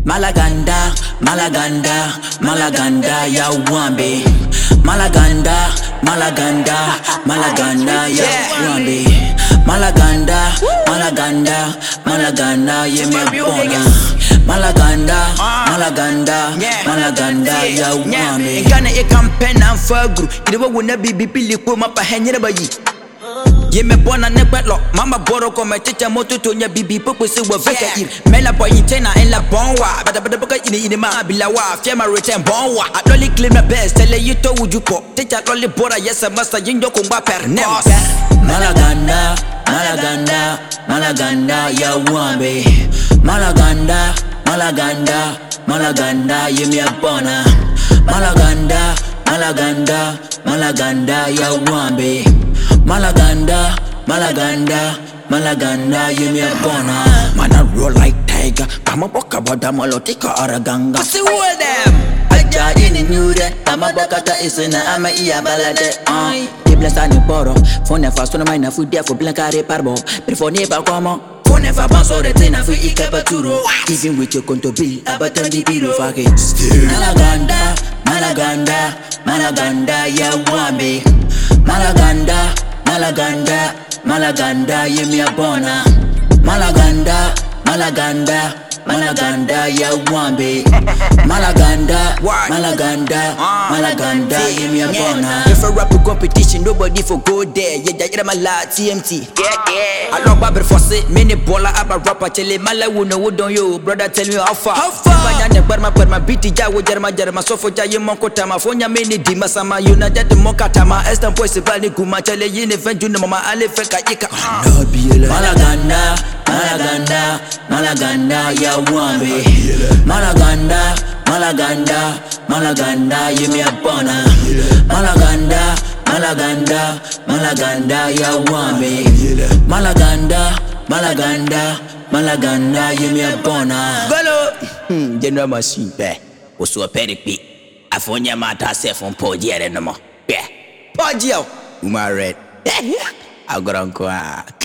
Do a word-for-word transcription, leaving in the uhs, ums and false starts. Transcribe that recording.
Malaganda, Malaganda, Malaganda, ya wambe. Malaganda, Malaganda, Malaganda, ya wambe. Malaganda, Malaganda, Malaganda, ye me bona. Malaganda, Malaganda, Malaganda, ya wambe. Ngana e campaign and fagru. Ido wo na bibi pili ko mapa henyere bayi. Ye me bona ne kwetlo mama boro ko me chicha moto to nya bibi popo se wo veka ir mela boy intena en la bonwa bada bada boka ini ini ma bilawa fia ma return bonwa I only claim my best tell you to would you po teacher only bora yes master jinjo ko ba per ne Malaganda, Malaganda, Malaganda, ya wambe. Malaganda, Malaganda, Malaganda, ye me bona. Malaganda, Malaganda, Malaganda, ya wambe. Malaganda, Malaganda, Malaganda, ye me bona. Man I roll like tiger, I'm a boka boda malotika araganga. What's the word them? Aja ini nyure, ama bokata isina ama iya balade. Ah, di blessani boro, fone fasto na maina fu dia fu blankare parbo, prefone ba como. Fone fa Paso de tina fu ikabaturo, even with your conto bill, abatan di biro fake. Malaganda, Malaganda, Malaganda, ya wambe. Malaganda, Malaganda, Malaganda, ye me bona. Malaganda, Malaganda, Malaganda, ya wambe. Malaganda, Malaganda, Malaganda, ye me bona. If a rap competition, nobody for go there. Yeah, yeah, my la T M T. Yeah, yeah. I love Babel for say, many baller aba rapper chele mala wuno wudon yo. Brother, tell me how far. How far? Banyane barma barma biti ja wo jarma jarma sofo ja ye monko tama fonya many di masama United monka tama Estan boys bani guma chele yine venju no mama ale feka ika. Malaganda, Malaganda, Malaganda, ya wambe. Malaganda, Malaganda, Malaganda, ye me bona. Malaganda, Malaganda, Malaganda, ya wambe. Malaganda, Malaganda, Malaganda, ye me bona. Golo, hmm, general machine be. Oso peripi. Afonya mata self on podiere no mo. Be. Podio. Uma red. Agora